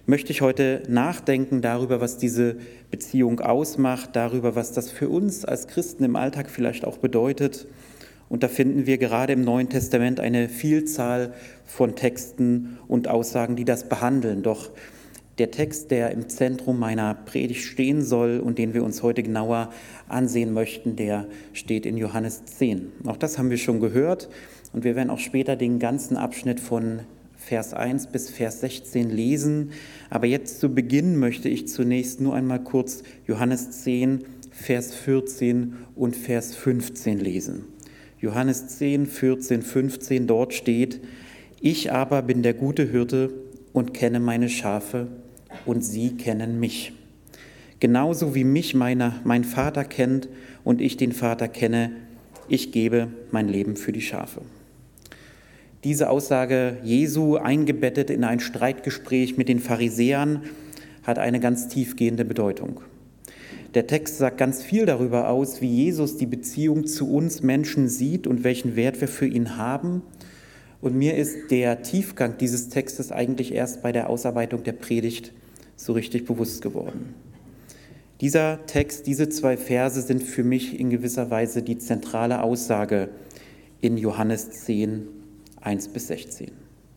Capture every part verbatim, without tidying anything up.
möchte ich heute nachdenken darüber, was diese Beziehung ausmacht, darüber, was das für uns als Christen im Alltag vielleicht auch bedeutet. Und da finden wir gerade im Neuen Testament eine Vielzahl von Texten und Aussagen, die das behandeln. Doch der Text, der im Zentrum meiner Predigt stehen soll und den wir uns heute genauer ansehen möchten, der steht in Johannes zehn. Auch das haben wir schon gehört und wir werden auch später den ganzen Abschnitt von Vers eins bis Vers sechzehn lesen. Aber jetzt zu Beginn möchte ich zunächst nur einmal kurz Johannes zehn, Vers vierzehn und Vers fünfzehn lesen. Johannes zehn, vierzehn, fünfzehn, dort steht: Ich aber bin der gute Hirte und kenne meine Schafe, und sie kennen mich. Genauso wie mich meine, mein Vater kennt und ich den Vater kenne, ich gebe mein Leben für die Schafe. Diese Aussage Jesu, eingebettet in ein Streitgespräch mit den Pharisäern, hat eine ganz tiefgehende Bedeutung. Der Text sagt ganz viel darüber aus, wie Jesus die Beziehung zu uns Menschen sieht und welchen Wert wir für ihn haben. Und mir ist der Tiefgang dieses Textes eigentlich erst bei der Ausarbeitung der Predigt so richtig bewusst geworden. Dieser Text, diese zwei Verse sind für mich in gewisser Weise die zentrale Aussage in Johannes zehn, eins bis sechzehn.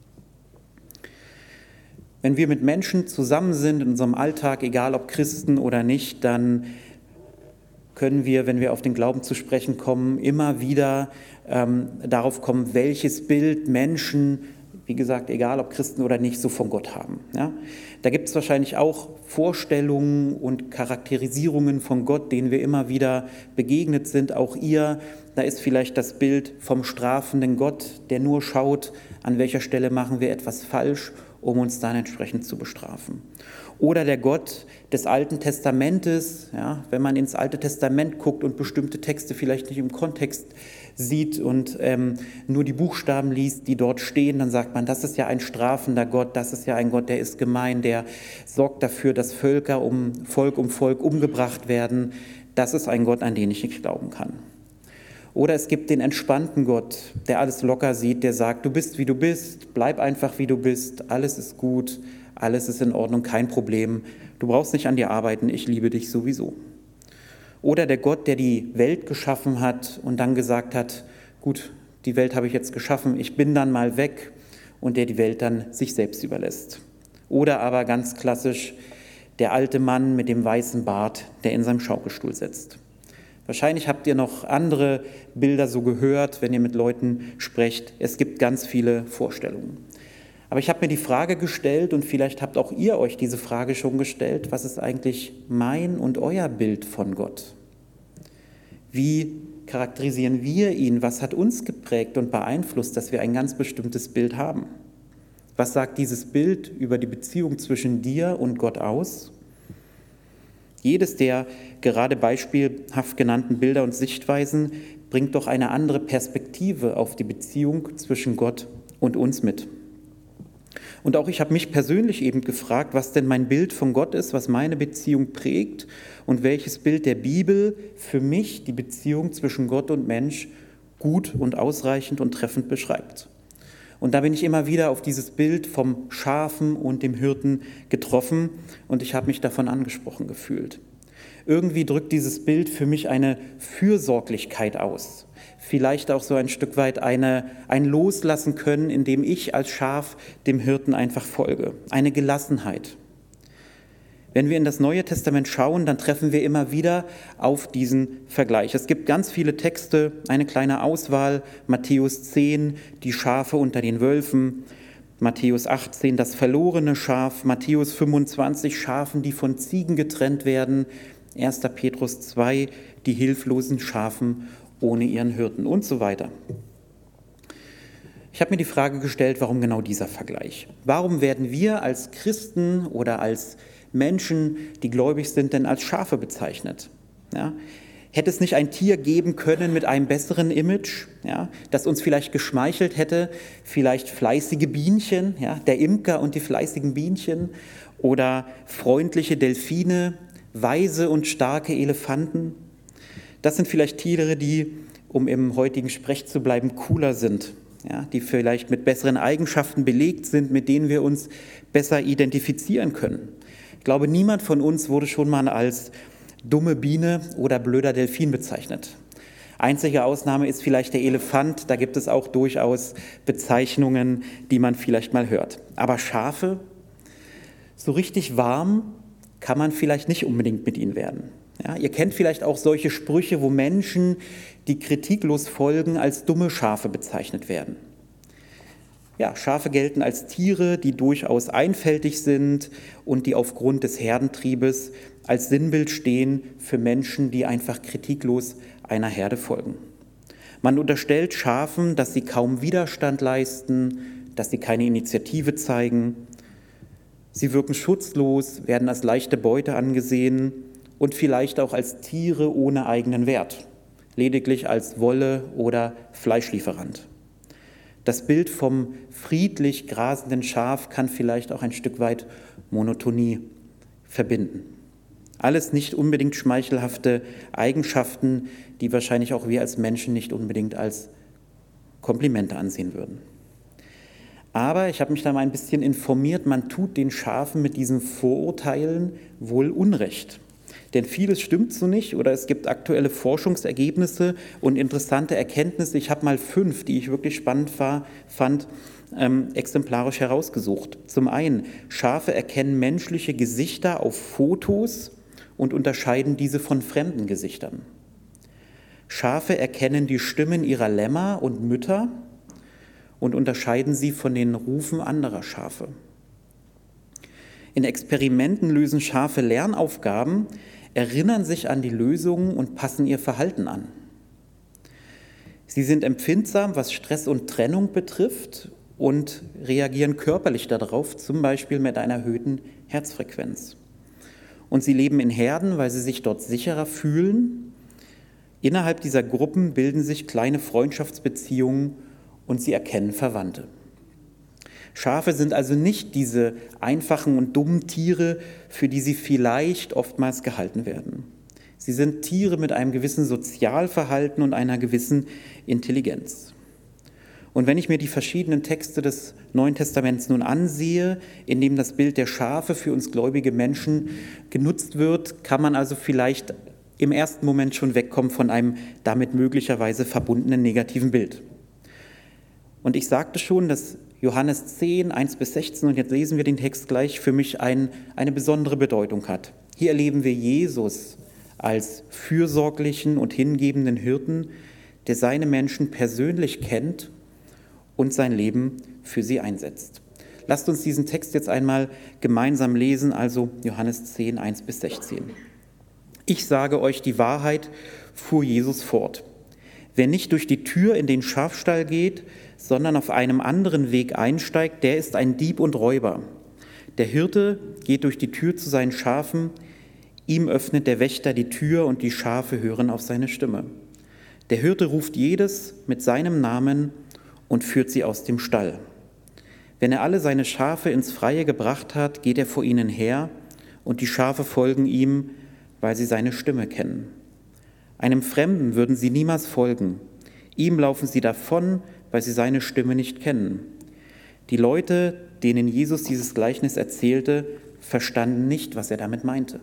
Wenn wir mit Menschen zusammen sind in unserem Alltag, egal ob Christen oder nicht, dann können wir, wenn wir auf den Glauben zu sprechen kommen, immer wieder ähm, darauf kommen, welches Bild Menschen, wie gesagt, egal ob Christen oder nicht, so von Gott haben. Ja? Da gibt es wahrscheinlich auch Vorstellungen und Charakterisierungen von Gott, denen wir immer wieder begegnet sind. Auch ihr, da ist vielleicht das Bild vom strafenden Gott, der nur schaut, an welcher Stelle machen wir etwas falsch, um uns dann entsprechend zu bestrafen. Oder der Gott des Alten Testamentes, ja, wenn man ins Alte Testament guckt und bestimmte Texte vielleicht nicht im Kontext sieht und ähm, nur die Buchstaben liest, die dort stehen, dann sagt man, das ist ja ein strafender Gott, das ist ja ein Gott, der ist gemein, der sorgt dafür, dass Völker um Volk um Volk umgebracht werden. Das ist ein Gott, an den ich nicht glauben kann. Oder es gibt den entspannten Gott, der alles locker sieht, der sagt, du bist, wie du bist, bleib einfach, wie du bist, alles ist gut, alles ist in Ordnung, kein Problem, du brauchst nicht an dir arbeiten, ich liebe dich sowieso. Oder der Gott, der die Welt geschaffen hat und dann gesagt hat, gut, die Welt habe ich jetzt geschaffen, ich bin dann mal weg, und der die Welt dann sich selbst überlässt. Oder aber ganz klassisch, der alte Mann mit dem weißen Bart, der in seinem Schaukelstuhl sitzt. Wahrscheinlich habt ihr noch andere Bilder so gehört, wenn ihr mit Leuten sprecht. Es gibt ganz viele Vorstellungen. Aber ich habe mir die Frage gestellt, und vielleicht habt auch ihr euch diese Frage schon gestellt, was ist eigentlich mein und euer Bild von Gott? Wie charakterisieren wir ihn? Was hat uns geprägt und beeinflusst, dass wir ein ganz bestimmtes Bild haben? Was sagt dieses Bild über die Beziehung zwischen dir und Gott aus? Jedes der gerade beispielhaft genannten Bilder und Sichtweisen bringt doch eine andere Perspektive auf die Beziehung zwischen Gott und uns mit. Und auch ich habe mich persönlich eben gefragt, was denn mein Bild von Gott ist, was meine Beziehung prägt und welches Bild der Bibel für mich die Beziehung zwischen Gott und Mensch gut und ausreichend und treffend beschreibt. Und da bin ich immer wieder auf dieses Bild vom Schafen und dem Hirten getroffen und ich habe mich davon angesprochen gefühlt. Irgendwie drückt dieses Bild für mich eine Fürsorglichkeit aus. Vielleicht auch so ein Stück weit eine, ein Loslassen können, indem ich als Schaf dem Hirten einfach folge. Eine Gelassenheit. Wenn wir in das Neue Testament schauen, dann treffen wir immer wieder auf diesen Vergleich. Es gibt ganz viele Texte, eine kleine Auswahl, Matthäus zehn, die Schafe unter den Wölfen, Matthäus achtzehn, das verlorene Schaf, Matthäus fünfundzwanzig, Schafen, die von Ziegen getrennt werden, erster Petrus zwei, die hilflosen Schafen ohne ihren Hirten und so weiter. Ich habe mir die Frage gestellt, warum genau dieser Vergleich? Warum werden wir als Christen oder als Menschen, die gläubig sind, denn als Schafe bezeichnet? Ja? Hätte es nicht ein Tier geben können mit einem besseren Image, ja, das uns vielleicht geschmeichelt hätte, vielleicht fleißige Bienchen, ja, der Imker und die fleißigen Bienchen, oder freundliche Delfine, weise und starke Elefanten? Das sind vielleicht Tiere, die, um im heutigen Sprech zu bleiben, cooler sind ja, die vielleicht mit besseren Eigenschaften belegt sind, mit denen wir uns besser identifizieren können. Ich glaube, niemand von uns wurde schon mal als dumme Biene oder blöder Delfin bezeichnet. Einzige Ausnahme ist vielleicht der Elefant, da gibt es auch durchaus Bezeichnungen, die man vielleicht mal hört. Aber Schafe, so richtig warm kann man vielleicht nicht unbedingt mit ihnen werden. Ja, ihr kennt vielleicht auch solche Sprüche, wo Menschen, die kritiklos folgen, als dumme Schafe bezeichnet werden. Ja, Schafe gelten als Tiere, die durchaus einfältig sind und die aufgrund des Herdentriebes als Sinnbild stehen für Menschen, die einfach kritiklos einer Herde folgen. Man unterstellt Schafen, dass sie kaum Widerstand leisten, dass sie keine Initiative zeigen. Sie wirken schutzlos, werden als leichte Beute angesehen und vielleicht auch als Tiere ohne eigenen Wert, lediglich als Wolle- oder Fleischlieferant. Das Bild vom friedlich grasenden Schaf kann vielleicht auch ein Stück weit Monotonie verbinden. Alles nicht unbedingt schmeichelhafte Eigenschaften, die wahrscheinlich auch wir als Menschen nicht unbedingt als Komplimente ansehen würden. Aber ich habe mich da mal ein bisschen informiert, man tut den Schafen mit diesen Vorurteilen wohl Unrecht. Denn vieles stimmt so nicht oder es gibt aktuelle Forschungsergebnisse und interessante Erkenntnisse. Ich habe mal fünf, die ich wirklich spannend war, fand, ähm, exemplarisch herausgesucht. Zum einen, Schafe erkennen menschliche Gesichter auf Fotos und unterscheiden diese von fremden Gesichtern. Schafe erkennen die Stimmen ihrer Lämmer und Mütter und unterscheiden sie von den Rufen anderer Schafe. In Experimenten lösen Schafe Lernaufgaben, erinnern sich an die Lösungen und passen ihr Verhalten an. Sie sind empfindsam, was Stress und Trennung betrifft und reagieren körperlich darauf, zum Beispiel mit einer erhöhten Herzfrequenz. Und sie leben in Herden, weil sie sich dort sicherer fühlen. Innerhalb dieser Gruppen bilden sich kleine Freundschaftsbeziehungen und sie erkennen Verwandte. Schafe sind also nicht diese einfachen und dummen Tiere, für die sie vielleicht oftmals gehalten werden. Sie sind Tiere mit einem gewissen Sozialverhalten und einer gewissen Intelligenz. Und wenn ich mir die verschiedenen Texte des Neuen Testaments nun ansehe, in dem das Bild der Schafe für uns gläubige Menschen genutzt wird, kann man also vielleicht im ersten Moment schon wegkommen von einem damit möglicherweise verbundenen negativen Bild. Und ich sagte schon, dass Johannes zehn, eins bis sechzehn, und jetzt lesen wir den Text gleich, für mich ein, eine besondere Bedeutung hat. Hier erleben wir Jesus als fürsorglichen und hingebenden Hirten, der seine Menschen persönlich kennt und sein Leben für sie einsetzt. Lasst uns diesen Text jetzt einmal gemeinsam lesen, also Johannes zehn, eins bis sechzehn. Ich sage euch die Wahrheit, fuhr Jesus fort. Wer nicht durch die Tür in den Schafstall geht, sondern auf einem anderen Weg einsteigt, der ist ein Dieb und Räuber. Der Hirte geht durch die Tür zu seinen Schafen, ihm öffnet der Wächter die Tür und die Schafe hören auf seine Stimme. Der Hirte ruft jedes mit seinem Namen und führt sie aus dem Stall. Wenn er alle seine Schafe ins Freie gebracht hat, geht er vor ihnen her und die Schafe folgen ihm, weil sie seine Stimme kennen. Einem Fremden würden sie niemals folgen. Ihm laufen sie davon, weil sie seine Stimme nicht kennen. Die Leute, denen Jesus dieses Gleichnis erzählte, verstanden nicht, was er damit meinte.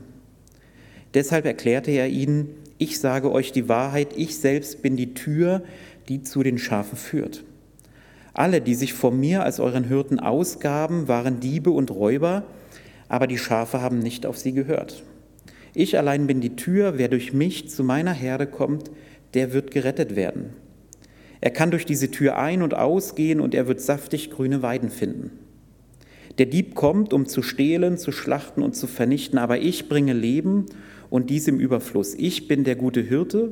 Deshalb erklärte er ihnen, ich sage euch die Wahrheit, ich selbst bin die Tür, die zu den Schafen führt. Alle, die sich vor mir als euren Hirten ausgaben, waren Diebe und Räuber, aber die Schafe haben nicht auf sie gehört. Ich allein bin die Tür, wer durch mich zu meiner Herde kommt, der wird gerettet werden. Er kann durch diese Tür ein- und ausgehen und er wird saftig grüne Weiden finden. Der Dieb kommt, um zu stehlen, zu schlachten und zu vernichten, aber ich bringe Leben und dies im Überfluss. Ich bin der gute Hirte.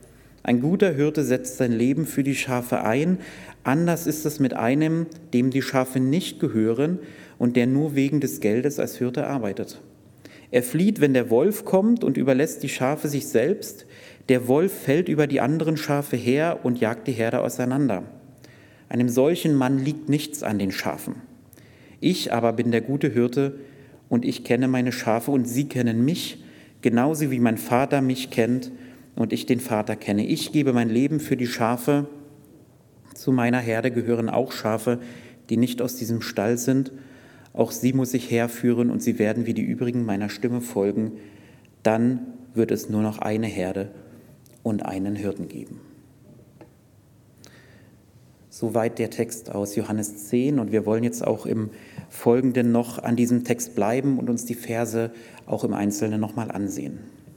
Ein guter Hirte setzt sein Leben für die Schafe ein. Anders ist es mit einem, dem die Schafe nicht gehören und der nur wegen des Geldes als Hirte arbeitet. Er flieht, wenn der Wolf kommt und überlässt die Schafe sich selbst. Der Wolf fällt über die anderen Schafe her und jagt die Herde auseinander. Einem solchen Mann liegt nichts an den Schafen. Ich aber bin der gute Hirte und ich kenne meine Schafe und sie kennen mich, genauso wie mein Vater mich kennt und ich den Vater kenne. Ich gebe mein Leben für die Schafe Zu meiner Herde gehören auch Schafe, die nicht aus diesem Stall sind. Auch sie muss ich herführen und sie werden wie die übrigen meiner Stimme folgen. Dann wird es nur noch eine Herde und einen Hirten geben. Soweit der Text aus Johannes zehn, und wir wollen jetzt auch im Folgenden noch an diesem Text bleiben und uns die Verse auch im Einzelnen nochmal ansehen.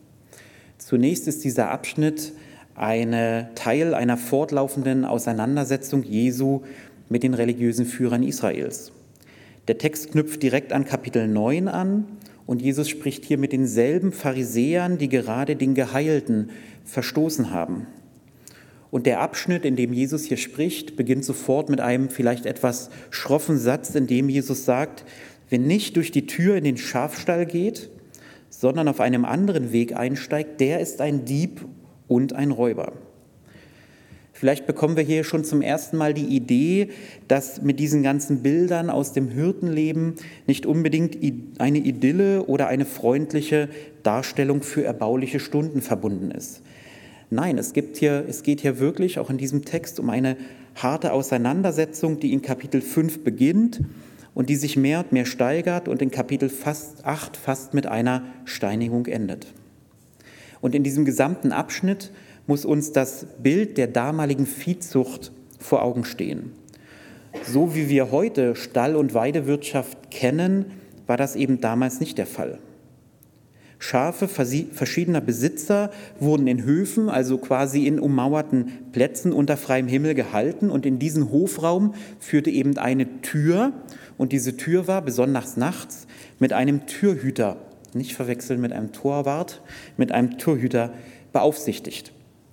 Zunächst ist dieser Abschnitt ein Teil einer fortlaufenden Auseinandersetzung Jesu mit den religiösen Führern Israels. Der Text knüpft direkt an Kapitel neun an und Jesus spricht hier mit denselben Pharisäern, die gerade den Geheilten verstoßen haben. Und der Abschnitt, in dem Jesus hier spricht, beginnt sofort mit einem vielleicht etwas schroffen Satz, in dem Jesus sagt, wer nicht durch die Tür in den Schafstall geht, sondern auf einem anderen Weg einsteigt, der ist ein Dieb und ein Räuber. Vielleicht bekommen wir hier schon zum ersten Mal die Idee, dass mit diesen ganzen Bildern aus dem Hirtenleben nicht unbedingt eine Idylle oder eine freundliche Darstellung für erbauliche Stunden verbunden ist. Nein, es gibt hier, es geht hier wirklich auch in diesem Text um eine harte Auseinandersetzung, die in Kapitel fünf beginnt und die sich mehr und mehr steigert und in Kapitel fast acht fast mit einer Steinigung endet. Und in diesem gesamten Abschnitt muss uns das Bild der damaligen Viehzucht vor Augen stehen. So wie wir heute Stall- und Weidewirtschaft kennen, war das eben damals nicht der Fall. Schafe verschiedener Besitzer wurden in Höfen, also quasi in ummauerten Plätzen unter freiem Himmel gehalten, und in diesen Hofraum führte eben eine Tür, und diese Tür war besonders nachts mit einem Türhüter, nicht verwechseln mit einem Torwart, mit einem Türhüter beaufsichtigt.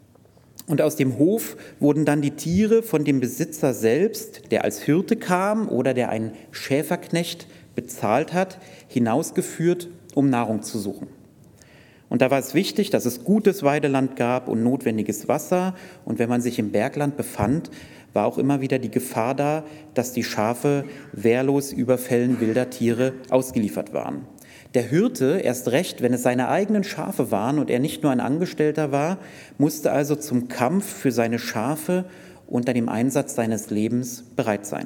Und aus dem Hof wurden dann die Tiere von dem Besitzer selbst, der als Hirte kam oder der einen Schäferknecht bezahlt hat, hinausgeführt, um Nahrung zu suchen. Und da war es wichtig, dass es gutes Weideland gab und notwendiges Wasser. Und wenn man sich im Bergland befand, war auch immer wieder die Gefahr da, dass die Schafe wehrlos Überfällen wilder Tiere ausgeliefert waren. Der Hirte, erst recht, wenn es seine eigenen Schafe waren und er nicht nur ein Angestellter war, musste also zum Kampf für seine Schafe unter dem Einsatz seines Lebens bereit sein.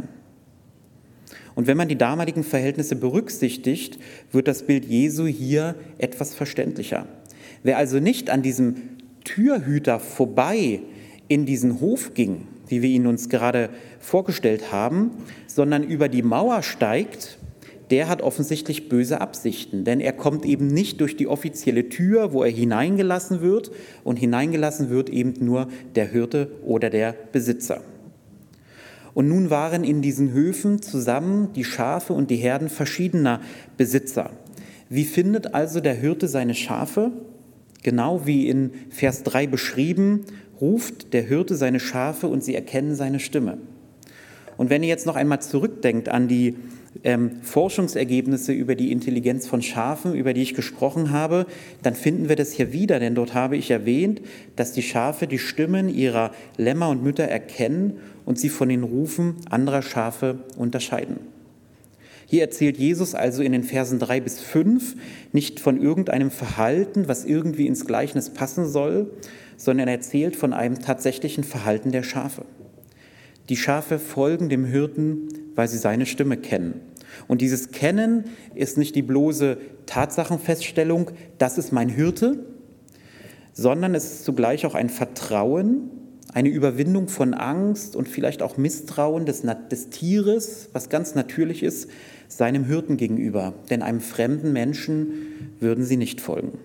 Und wenn man die damaligen Verhältnisse berücksichtigt, wird das Bild Jesu hier etwas verständlicher. Wer also nicht an diesem Türhüter vorbei in diesen Hof ging, wie wir ihn uns gerade vorgestellt haben, sondern über die Mauer steigt, der hat offensichtlich böse Absichten, denn er kommt eben nicht durch die offizielle Tür, wo er hineingelassen wird, und hineingelassen wird eben nur der Hirte oder der Besitzer. Und nun waren in diesen Höfen zusammen die Schafe und die Herden verschiedener Besitzer. Wie findet also der Hirte seine Schafe? Genau wie in Vers drei beschrieben, ruft der Hirte seine Schafe und sie erkennen seine Stimme. Und wenn ihr jetzt noch einmal zurückdenkt an die ähm, Forschungsergebnisse über die Intelligenz von Schafen, über die ich gesprochen habe, dann finden wir das hier wieder, denn dort habe ich erwähnt, dass die Schafe die Stimmen ihrer Lämmer und Mütter erkennen und sie von den Rufen anderer Schafe unterscheiden. Hier erzählt Jesus also in den Versen drei bis fünf nicht von irgendeinem Verhalten, was irgendwie ins Gleichnis passen soll, sondern er erzählt von einem tatsächlichen Verhalten der Schafe. Die Schafe folgen dem Hirten, weil sie seine Stimme kennen. Und dieses Kennen ist nicht die bloße Tatsachenfeststellung, das ist mein Hirte, sondern es ist zugleich auch ein Vertrauen, eine Überwindung von Angst und vielleicht auch Misstrauen des, des Tieres, was ganz natürlich ist, seinem Hirten gegenüber. Denn einem fremden Menschen würden sie nicht folgen.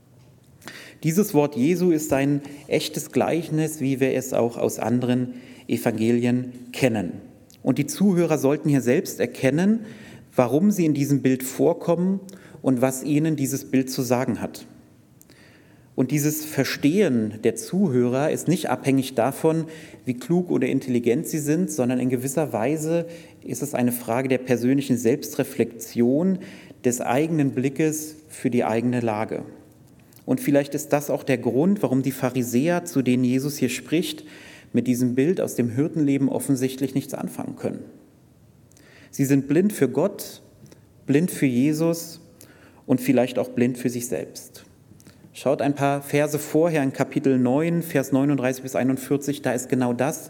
Dieses Wort Jesu ist ein echtes Gleichnis, wie wir es auch aus anderen Evangelien kennen. Und die Zuhörer sollten hier selbst erkennen, warum sie in diesem Bild vorkommen und was ihnen dieses Bild zu sagen hat. Und dieses Verstehen der Zuhörer ist nicht abhängig davon, wie klug oder intelligent sie sind, sondern in gewisser Weise ist es eine Frage der persönlichen Selbstreflexion, des eigenen Blickes für die eigene Lage. Und vielleicht ist das auch der Grund, warum die Pharisäer, zu denen Jesus hier spricht, mit diesem Bild aus dem Hirtenleben offensichtlich nichts anfangen können. Sie sind blind für Gott, blind für Jesus und vielleicht auch blind für sich selbst. Schaut ein paar Verse vorher in Kapitel neun, Vers neununddreißig bis einundvierzig, da ist genau das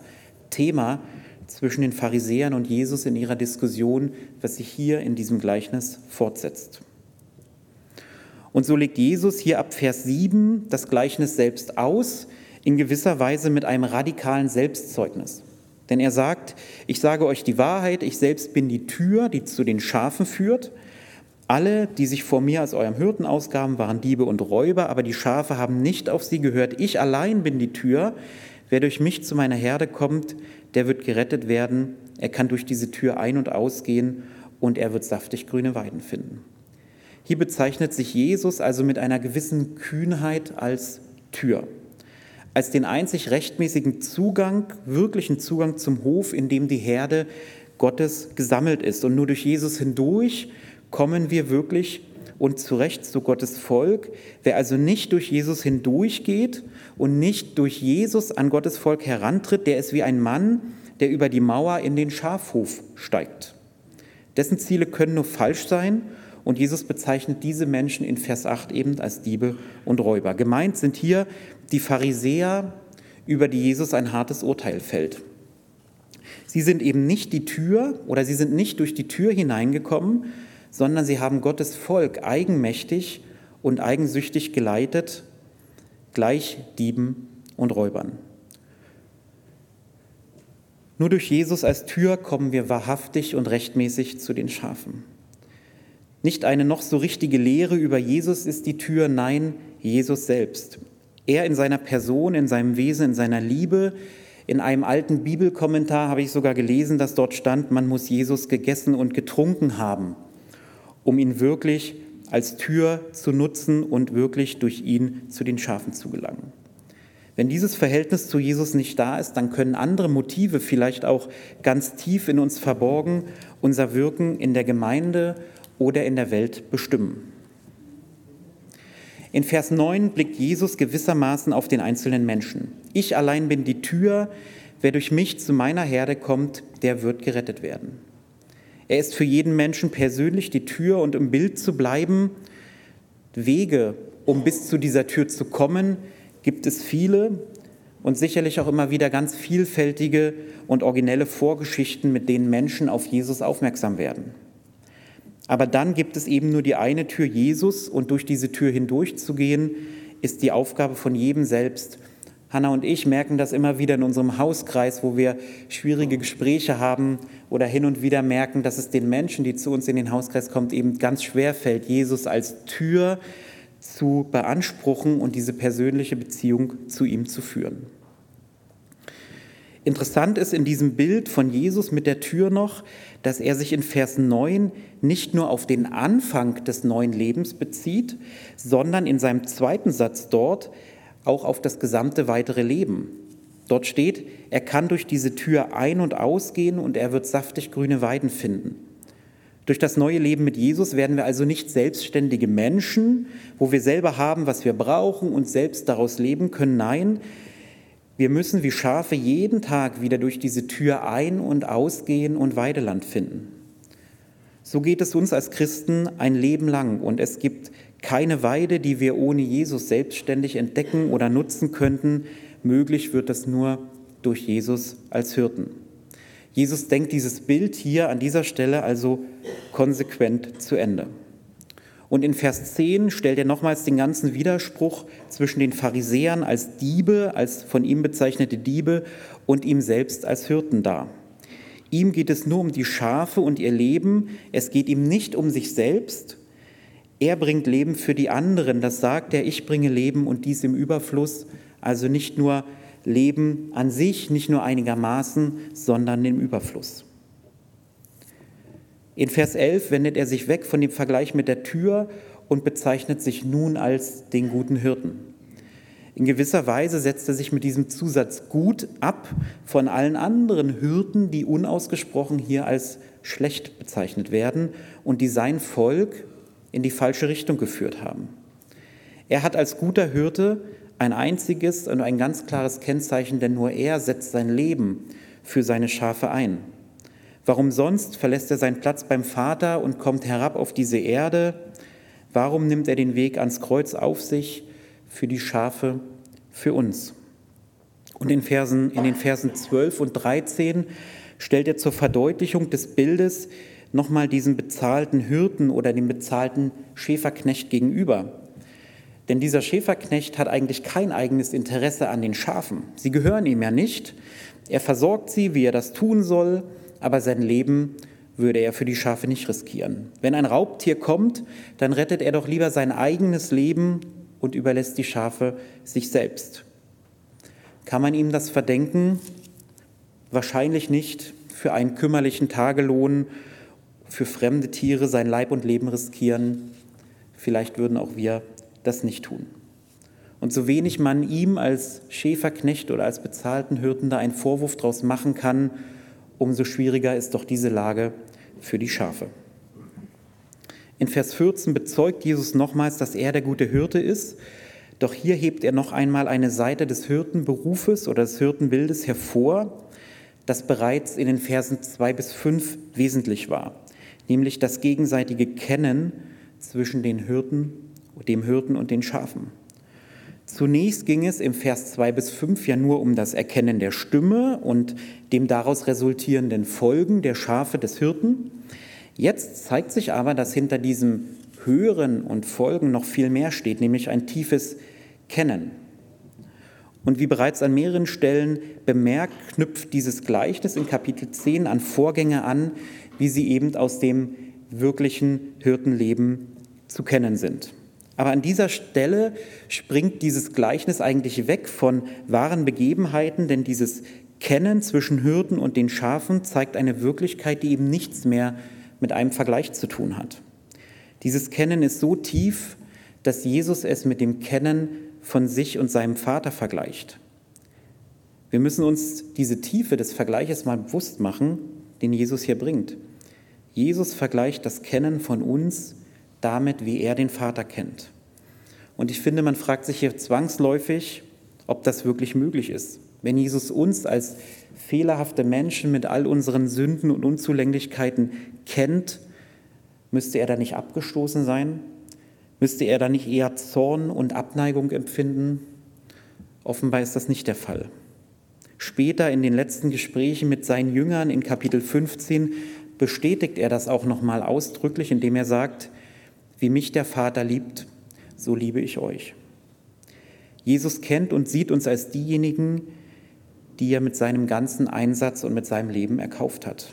Thema zwischen den Pharisäern und Jesus in ihrer Diskussion, was sich hier in diesem Gleichnis fortsetzt. Und so legt Jesus hier ab Vers sieben das Gleichnis selbst aus, in gewisser Weise mit einem radikalen Selbstzeugnis. Denn er sagt, ich sage euch die Wahrheit, ich selbst bin die Tür, die zu den Schafen führt. Alle, die sich vor mir als eurem Hirten ausgaben, waren Diebe und Räuber, aber die Schafe haben nicht auf sie gehört. Ich allein bin die Tür. Wer durch mich zu meiner Herde kommt, der wird gerettet werden. Er kann durch diese Tür ein- und ausgehen und er wird saftig grüne Weiden finden. Hier bezeichnet sich Jesus also mit einer gewissen Kühnheit als Tür, als den einzig rechtmäßigen Zugang, wirklichen Zugang zum Hof, in dem die Herde Gottes gesammelt ist. Und nur durch Jesus hindurch kommen wir wirklich und zurecht zu Gottes Volk. Wer also nicht durch Jesus hindurchgeht und nicht durch Jesus an Gottes Volk herantritt, der ist wie ein Mann, der über die Mauer in den Schafhof steigt. Dessen Ziele können nur falsch sein und Jesus bezeichnet diese Menschen in Vers acht eben als Diebe und Räuber. Gemeint sind hier die Pharisäer, über die Jesus ein hartes Urteil fällt. Sie sind eben nicht die Tür oder sie sind nicht durch die Tür hineingekommen, sondern sie haben Gottes Volk eigenmächtig und eigensüchtig geleitet, gleich Dieben und Räubern. Nur durch Jesus als Tür kommen wir wahrhaftig und rechtmäßig zu den Schafen. Nicht eine noch so richtige Lehre über Jesus ist die Tür, nein, Jesus selbst. Er in seiner Person, in seinem Wesen, in seiner Liebe. In einem alten Bibelkommentar habe ich sogar gelesen, dass dort stand, man muss Jesus gegessen und getrunken haben, um ihn wirklich als Tür zu nutzen und wirklich durch ihn zu den Schafen zu gelangen. Wenn dieses Verhältnis zu Jesus nicht da ist, dann können andere Motive vielleicht auch ganz tief in uns verborgen unser Wirken in der Gemeinde oder in der Welt bestimmen. In Vers neun blickt Jesus gewissermaßen auf den einzelnen Menschen. Ich allein bin die Tür, wer durch mich zu meiner Herde kommt, der wird gerettet werden. Er ist für jeden Menschen persönlich die Tür und im Bild zu bleiben, Wege, um bis zu dieser Tür zu kommen, gibt es viele und sicherlich auch immer wieder ganz vielfältige und originelle Vorgeschichten, mit denen Menschen auf Jesus aufmerksam werden. Aber dann gibt es eben nur die eine Tür, Jesus, und durch diese Tür hindurchzugehen, ist die Aufgabe von jedem selbst. Hanna und ich merken das immer wieder in unserem Hauskreis, wo wir schwierige Gespräche haben oder hin und wieder merken, dass es den Menschen, die zu uns in den Hauskreis kommen, eben ganz schwer fällt, Jesus als Tür zu beanspruchen und diese persönliche Beziehung zu ihm zu führen. Interessant ist in diesem Bild von Jesus mit der Tür noch, dass er sich in Vers neun nicht nur auf den Anfang des neuen Lebens bezieht, sondern in seinem zweiten Satz dort auch auf das gesamte weitere Leben. Dort steht, er kann durch diese Tür ein- und ausgehen und er wird saftig grüne Weiden finden. Durch das neue Leben mit Jesus werden wir also nicht selbstständige Menschen, wo wir selber haben, was wir brauchen und selbst daraus leben können. Nein, wir müssen wie Schafe jeden Tag wieder durch diese Tür ein- und ausgehen und Weideland finden. So geht es uns als Christen ein Leben lang und es gibt keine Weide, die wir ohne Jesus selbstständig entdecken oder nutzen könnten. Möglich wird das nur durch Jesus als Hirten. Jesus denkt dieses Bild hier an dieser Stelle also konsequent zu Ende. Und in Vers zehn stellt er nochmals den ganzen Widerspruch zwischen den Pharisäern als Diebe, als von ihm bezeichnete Diebe, und ihm selbst als Hirten dar. Ihm geht es nur um die Schafe und ihr Leben. Es geht ihm nicht um sich selbst. Er bringt Leben für die anderen. Das sagt er, ich bringe Leben und dies im Überfluss. Also nicht nur Leben an sich, nicht nur einigermaßen, sondern im Überfluss. In Vers elf wendet er sich weg von dem Vergleich mit der Tür und bezeichnet sich nun als den guten Hirten. In gewisser Weise setzt er sich mit diesem Zusatz gut ab von allen anderen Hirten, die unausgesprochen hier als schlecht bezeichnet werden und die sein Volk in die falsche Richtung geführt haben. Er hat als guter Hirte ein einziges und ein ganz klares Kennzeichen, denn nur er setzt sein Leben für seine Schafe ein. Warum sonst verlässt er seinen Platz beim Vater und kommt herab auf diese Erde? Warum nimmt er den Weg ans Kreuz auf sich für die Schafe, für uns? Und in, Versen, in den Versen zwölf und dreizehn stellt er zur Verdeutlichung des Bildes nochmal diesen bezahlten Hirten oder den bezahlten Schäferknecht gegenüber. Denn dieser Schäferknecht hat eigentlich kein eigenes Interesse an den Schafen. Sie gehören ihm ja nicht. Er versorgt sie, wie er das tun soll, aber sein Leben würde er für die Schafe nicht riskieren. Wenn ein Raubtier kommt, dann rettet er doch lieber sein eigenes Leben und überlässt die Schafe sich selbst. Kann man ihm das verdenken? Wahrscheinlich nicht. Für einen kümmerlichen Tagelohn, für fremde Tiere sein Leib und Leben riskieren. Vielleicht würden auch wir das nicht tun. Und so wenig man ihm als Schäferknecht oder als bezahlten Hirten da einen Vorwurf draus machen kann, umso schwieriger ist doch diese Lage für die Schafe. In Vers vierzehn bezeugt Jesus nochmals, dass er der gute Hirte ist. Doch hier hebt er noch einmal eine Seite des Hirtenberufes oder des Hirtenbildes hervor, das bereits in den Versen zwei bis fünf wesentlich war, nämlich das gegenseitige Kennen zwischen den Hirten, dem Hirten und den Schafen. Zunächst ging es im Vers zwei bis fünf ja nur um das Erkennen der Stimme und dem daraus resultierenden Folgen der Schafe des Hirten. Jetzt zeigt sich aber, dass hinter diesem Hören und Folgen noch viel mehr steht, nämlich ein tiefes Kennen. Und wie bereits an mehreren Stellen bemerkt, knüpft dieses Gleichnis in Kapitel zehn an Vorgänge an, wie sie eben aus dem wirklichen Hirtenleben zu kennen sind. Aber an dieser Stelle springt dieses Gleichnis eigentlich weg von wahren Begebenheiten, denn dieses Kennen zwischen Hirten und den Schafen zeigt eine Wirklichkeit, die eben nichts mehr mit einem Vergleich zu tun hat. Dieses Kennen ist so tief, dass Jesus es mit dem Kennen von sich und seinem Vater vergleicht. Wir müssen uns diese Tiefe des Vergleiches mal bewusst machen, den Jesus hier bringt. Jesus vergleicht das Kennen von uns damit, wie er den Vater kennt. Und ich finde, man fragt sich hier zwangsläufig, ob das wirklich möglich ist. Wenn Jesus uns als fehlerhafte Menschen mit all unseren Sünden und Unzulänglichkeiten kennt, müsste er da nicht abgestoßen sein? Müsste er da nicht eher Zorn und Abneigung empfinden? Offenbar ist das nicht der Fall. Später in den letzten Gesprächen mit seinen Jüngern in Kapitel fünfzehn bestätigt er das auch nochmal ausdrücklich, indem er sagt, wie mich der Vater liebt, so liebe ich euch. Jesus kennt und sieht uns als diejenigen, die er mit seinem ganzen Einsatz und mit seinem Leben erkauft hat.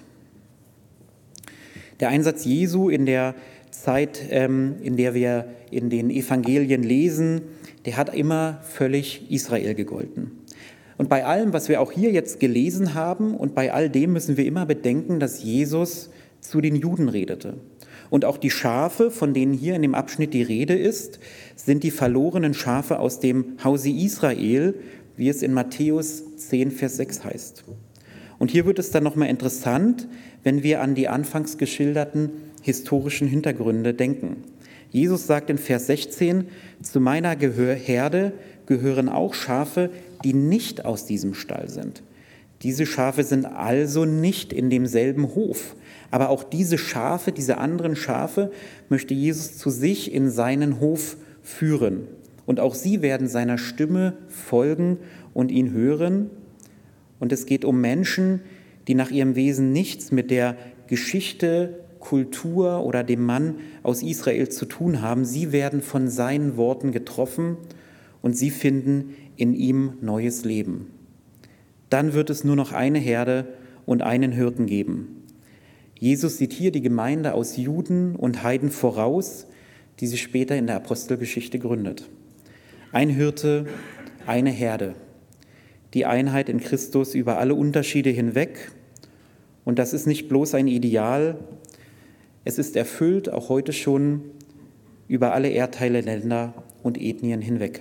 Der Einsatz Jesu in der Zeit, in der wir in den Evangelien lesen, der hat immer völlig Israel gegolten. Und bei allem, was wir auch hier jetzt gelesen haben und bei all dem müssen wir immer bedenken, dass Jesus zu den Juden redete. Und auch die Schafe, von denen hier in dem Abschnitt die Rede ist, sind die verlorenen Schafe aus dem Hause Israel, wie es in Matthäus zehn, Vers sechs heißt. Und hier wird es dann nochmal interessant, wenn wir an die anfangs geschilderten historischen Hintergründe denken. Jesus sagt in Vers sechzehn, zu meiner Gehör- Herde gehören auch Schafe, die nicht aus diesem Stall sind. Diese Schafe sind also nicht in demselben Hof. Aber auch diese Schafe, diese anderen Schafe, möchte Jesus zu sich in seinen Hof führen. Und auch sie werden seiner Stimme folgen und ihn hören. Und es geht um Menschen, die nach ihrem Wesen nichts mit der Geschichte, Kultur oder dem Mann aus Israel zu tun haben. Sie werden von seinen Worten getroffen und sie finden in ihm neues Leben. Dann wird es nur noch eine Herde und einen Hirten geben. Jesus sieht hier die Gemeinde aus Juden und Heiden voraus, die sich später in der Apostelgeschichte gründet. Ein Hirte, eine Herde. Die Einheit in Christus über alle Unterschiede hinweg. Und das ist nicht bloß ein Ideal, es ist erfüllt, auch heute schon, über alle Erdteile, Länder und Ethnien hinweg.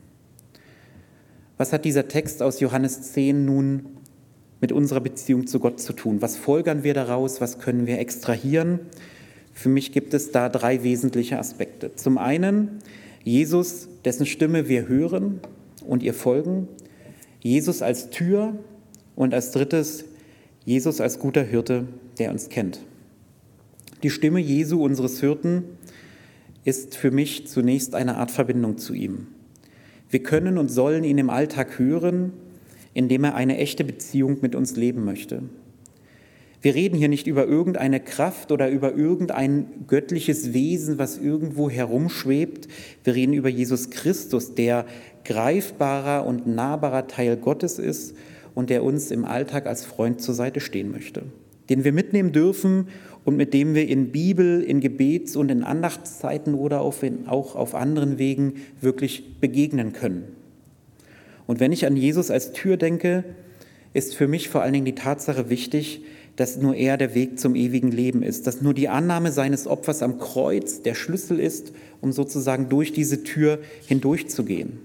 Was hat dieser Text aus Johannes zehn nun mit unserer Beziehung zu Gott zu tun? Was folgern wir daraus? Was können wir extrahieren? Für mich gibt es da drei wesentliche Aspekte. Zum einen Jesus, dessen Stimme wir hören und ihr folgen. Jesus als Tür und als drittes Jesus als guter Hirte, der uns kennt. Die Stimme Jesu, unseres Hirten, ist für mich zunächst eine Art Verbindung zu ihm. Wir können und sollen ihn im Alltag hören, indem er eine echte Beziehung mit uns leben möchte. Wir reden hier nicht über irgendeine Kraft oder über irgendein göttliches Wesen, was irgendwo herumschwebt. Wir reden über Jesus Christus, der greifbarer und nahbarer Teil Gottes ist und der uns im Alltag als Freund zur Seite stehen möchte, den wir mitnehmen dürfen und mit dem wir in Bibel, in Gebets- und in Andachtszeiten oder auch auf anderen Wegen wirklich begegnen können. Und wenn ich an Jesus als Tür denke, ist für mich vor allen Dingen die Tatsache wichtig, dass nur er der Weg zum ewigen Leben ist, dass nur die Annahme seines Opfers am Kreuz der Schlüssel ist, um sozusagen durch diese Tür hindurchzugehen.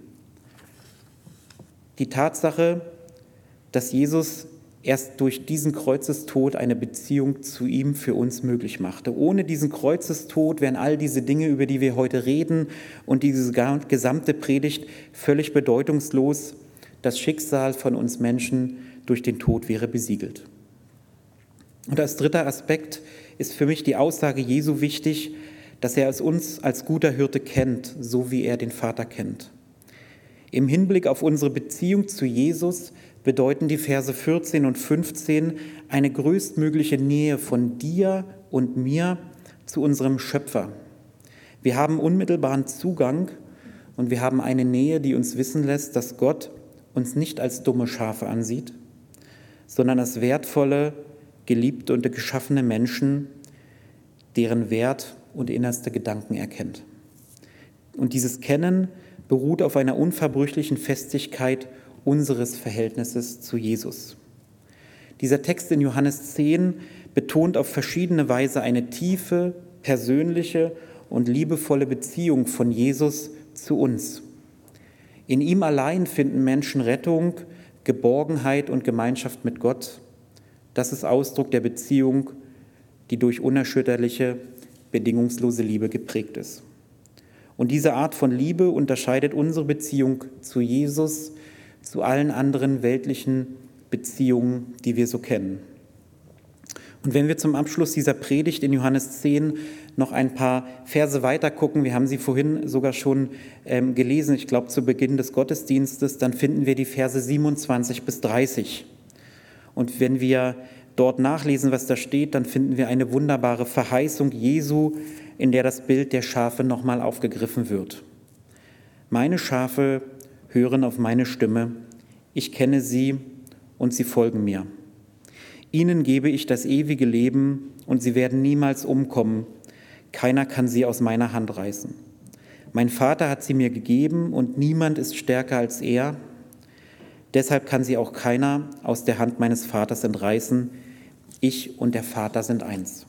Die Tatsache, dass Jesus erst durch diesen Kreuzestod eine Beziehung zu ihm für uns möglich machte. Ohne diesen Kreuzestod wären all diese Dinge, über die wir heute reden, und diese gesamte Predigt völlig bedeutungslos. Das Schicksal von uns Menschen durch den Tod wäre besiegelt. Und als dritter Aspekt ist für mich die Aussage Jesu wichtig, dass er uns als guter Hirte kennt, so wie er den Vater kennt. Im Hinblick auf unsere Beziehung zu Jesus bedeuten die Verse vierzehn und fünfzehn eine größtmögliche Nähe von dir und mir zu unserem Schöpfer. Wir haben unmittelbaren Zugang und wir haben eine Nähe, die uns wissen lässt, dass Gott uns nicht als dumme Schafe ansieht, sondern als wertvolle, geliebte und geschaffene Menschen, deren Wert und innerste Gedanken er kennt. Und dieses Kennen beruht auf einer unverbrüchlichen Festigkeit unseres Verhältnisses zu Jesus. Dieser Text in Johannes zehn betont auf verschiedene Weise eine tiefe, persönliche und liebevolle Beziehung von Jesus zu uns. In ihm allein finden Menschen Rettung, Geborgenheit und Gemeinschaft mit Gott. Das ist Ausdruck der Beziehung, die durch unerschütterliche, bedingungslose Liebe geprägt ist. Und diese Art von Liebe unterscheidet unsere Beziehung zu Jesus zu allen anderen weltlichen Beziehungen, die wir so kennen. Und wenn wir zum Abschluss dieser Predigt in Johannes zehn noch ein paar Verse weiter gucken, wir haben sie vorhin sogar schon ähm, gelesen, ich glaube zu Beginn des Gottesdienstes, dann finden wir die Verse siebenundzwanzig bis dreißig. Und wenn wir dort nachlesen, was da steht, dann finden wir eine wunderbare Verheißung Jesu, in der das Bild der Schafe nochmal aufgegriffen wird. Meine Schafe hören auf meine Stimme, ich kenne sie und sie folgen mir. Ihnen gebe ich das ewige Leben und sie werden niemals umkommen. Keiner kann sie aus meiner Hand reißen. Mein Vater hat sie mir gegeben und niemand ist stärker als er. Deshalb kann sie auch keiner aus der Hand meines Vaters entreißen. Ich und der Vater sind eins.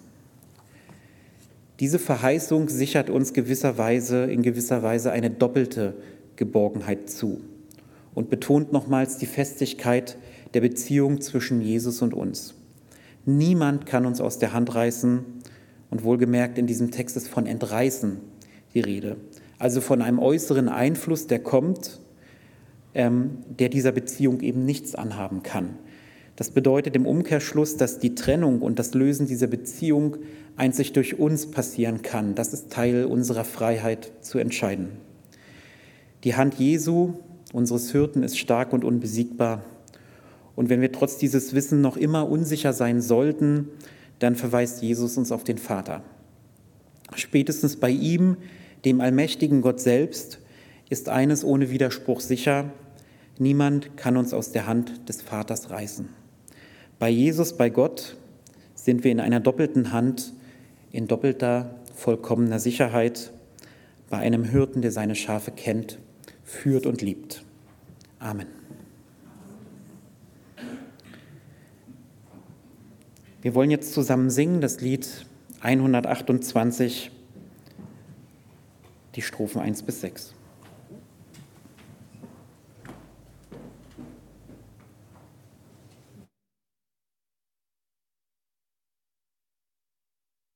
Diese Verheißung sichert uns gewisserweise, in gewisser Weise eine doppelte Geborgenheit zu und betont nochmals die Festigkeit der Beziehung zwischen Jesus und uns. Niemand kann uns aus der Hand reißen und wohlgemerkt in diesem Text ist von Entreißen die Rede. Also von einem äußeren Einfluss, der kommt, ähm, der dieser Beziehung eben nichts anhaben kann. Das bedeutet im Umkehrschluss, dass die Trennung und das Lösen dieser Beziehung einzig durch uns passieren kann. Das ist Teil unserer Freiheit zu entscheiden. Die Hand Jesu, unseres Hirten, ist stark und unbesiegbar. Und wenn wir trotz dieses Wissens noch immer unsicher sein sollten, dann verweist Jesus uns auf den Vater. Spätestens bei ihm, dem allmächtigen Gott selbst, ist eines ohne Widerspruch sicher: Niemand kann uns aus der Hand des Vaters reißen. Bei Jesus, bei Gott, sind wir in einer doppelten Hand, in doppelter, vollkommener Sicherheit, bei einem Hirten, der seine Schafe kennt, führt und liebt. Amen. Wir wollen jetzt zusammen singen das Lied hundertachtundzwanzig, die Strophen eins bis sechs.